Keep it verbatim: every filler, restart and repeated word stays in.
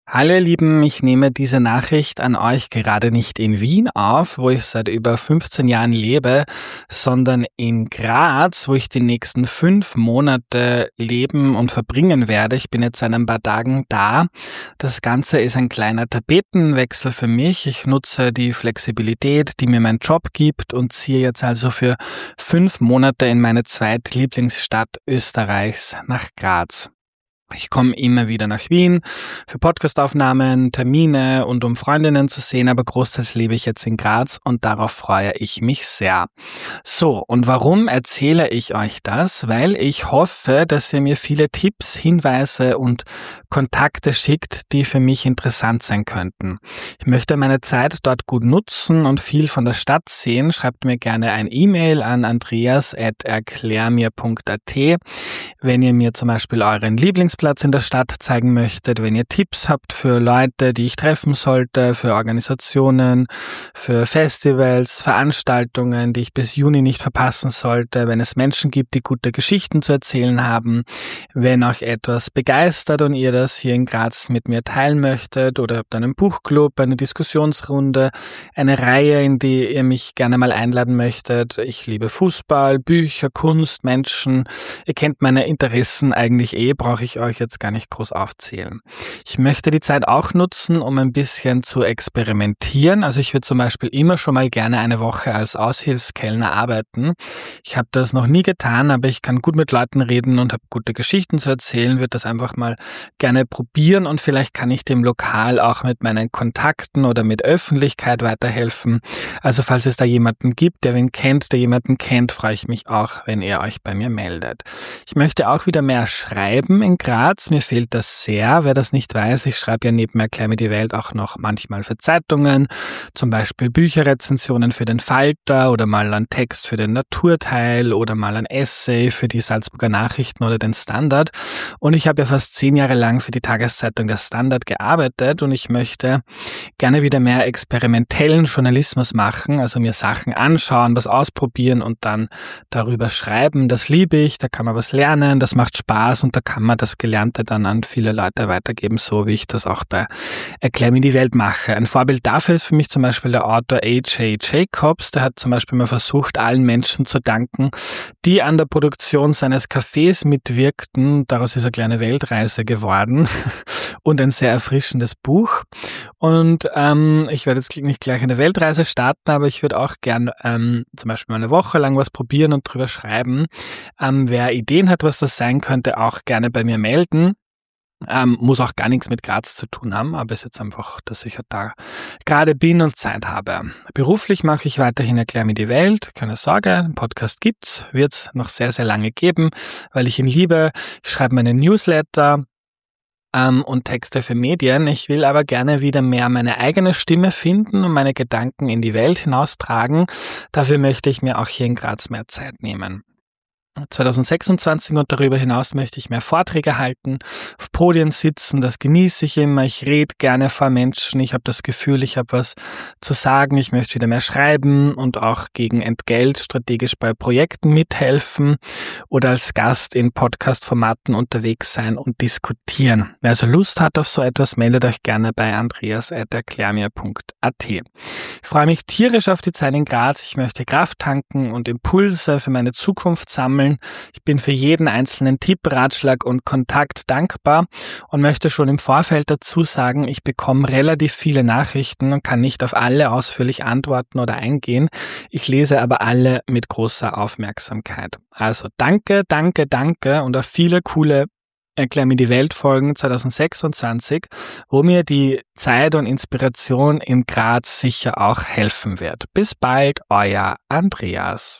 Hallo ihr Lieben, ich nehme diese Nachricht an euch gerade nicht in Wien auf, wo ich seit über fünfzehn Jahren lebe, sondern in Graz, wo ich die nächsten fünf Monate leben und verbringen werde. Ich bin jetzt seit ein paar Tagen da. Das Ganze ist ein kleiner Tapetenwechsel für mich. Ich nutze die Flexibilität, die mir mein Job gibt und ziehe jetzt also für fünf Monate in meine zweitlieblingsstadt Österreichs nach Graz. Ich komme immer wieder nach Wien für Podcastaufnahmen, Termine und um Freundinnen zu sehen, aber großteils lebe ich jetzt in Graz und darauf freue ich mich sehr. So, und warum erzähle ich euch das? Weil ich hoffe, dass ihr mir viele Tipps, Hinweise und Kontakte schickt, die für mich interessant sein könnten. Ich möchte meine Zeit dort gut nutzen und viel von der Stadt sehen. Schreibt mir gerne ein E-Mail an andreas at erklärmir punkt a t, wenn ihr mir zum Beispiel euren Lieblingsplatz in der Stadt zeigen möchtet, wenn ihr Tipps habt für Leute, die ich treffen sollte, für Organisationen, für Festivals, Veranstaltungen, die ich bis Juni nicht verpassen sollte, wenn es Menschen gibt, die gute Geschichten zu erzählen haben, wenn euch etwas begeistert und ihr das hier in Graz mit mir teilen möchtet oder habt einen Buchclub, eine Diskussionsrunde, eine Reihe, in die ihr mich gerne mal einladen möchtet. Ich liebe Fußball, Bücher, Kunst, Menschen. Ihr kennt meine Interessen eigentlich eh, brauche ich euch jetzt gar nicht groß aufzählen. Ich möchte die Zeit auch nutzen, um ein bisschen zu experimentieren. Also ich würde zum Beispiel immer schon mal gerne eine Woche als Aushilfskellner arbeiten. Ich habe das noch nie getan, aber ich kann gut mit Leuten reden und habe gute Geschichten zu erzählen, würde das einfach mal gerne probieren und vielleicht kann ich dem Lokal auch mit meinen Kontakten oder mit Öffentlichkeit weiterhelfen. Also falls es da jemanden gibt, der wen kennt, der jemanden kennt, freue ich mich auch, wenn ihr euch bei mir meldet. Ich möchte auch wieder mehr schreiben in Graz. Mir fehlt das sehr. Wer das nicht weiß, ich schreibe ja neben Erklär mir die Welt auch noch manchmal für Zeitungen, zum Beispiel Bücherrezensionen für den Falter oder mal einen Text für den Naturteil oder mal ein Essay für die Salzburger Nachrichten oder den Standard. Und ich habe ja fast zehn Jahre lang für die Tageszeitung Der Standard gearbeitet und ich möchte gerne wieder mehr experimentellen Journalismus machen, also mir Sachen anschauen, was ausprobieren und dann darüber schreiben. Das liebe ich, da kann man was lernen, das macht Spaß und da kann man das Gelernte dann an viele Leute weitergeben, so wie ich das auch bei Erklär mir die Welt mache. Ein Vorbild dafür ist für mich zum Beispiel der Autor A J Jacobs, der hat zum Beispiel mal versucht, allen Menschen zu danken, die an der Produktion seines Cafés mitwirkten. Daraus ist eine kleine Weltreise geworden und ein sehr erfrischendes Buch. Und ähm, ich werde jetzt nicht gleich eine Weltreise starten, aber ich würde auch gern ähm, zum Beispiel mal eine Woche lang was probieren und drüber schreiben. Ähm, wer Ideen hat, was das sein könnte, auch gerne bei mir melden. Ähm, muss auch gar nichts mit Graz zu tun haben, aber es ist jetzt einfach, dass ich da gerade bin und Zeit habe. Beruflich mache ich weiterhin Erklär mir die Welt. Keine Sorge, einen Podcast gibt's, wird's noch sehr, sehr lange geben, weil ich ihn liebe. Ich schreibe meine Newsletter ähm, und Texte für Medien. Ich will aber gerne wieder mehr meine eigene Stimme finden und meine Gedanken in die Welt hinaustragen. Dafür möchte ich mir auch hier in Graz mehr Zeit nehmen. zwanzig sechsundzwanzig und darüber hinaus möchte ich mehr Vorträge halten, auf Podien sitzen, das genieße ich immer, ich rede gerne vor Menschen, ich habe das Gefühl, ich habe was zu sagen, ich möchte wieder mehr schreiben und auch gegen Entgelt strategisch bei Projekten mithelfen oder als Gast in Podcast-Formaten unterwegs sein und diskutieren. Wer also Lust hat auf so etwas, meldet euch gerne bei andreas at erklärmir punkt a t. Ich freue mich tierisch auf die Zeit in Graz, ich möchte Kraft tanken und Impulse für meine Zukunft sammeln. Ich bin für jeden einzelnen Tipp, Ratschlag und Kontakt dankbar und möchte schon im Vorfeld dazu sagen, ich bekomme relativ viele Nachrichten und kann nicht auf alle ausführlich antworten oder eingehen. Ich lese aber alle mit großer Aufmerksamkeit. Also danke, danke, danke und auf viele coole Erklär mir die Welt Folgen zwanzig sechsundzwanzig, wo mir die Zeit und Inspiration in Graz sicher auch helfen wird. Bis bald, euer Andreas.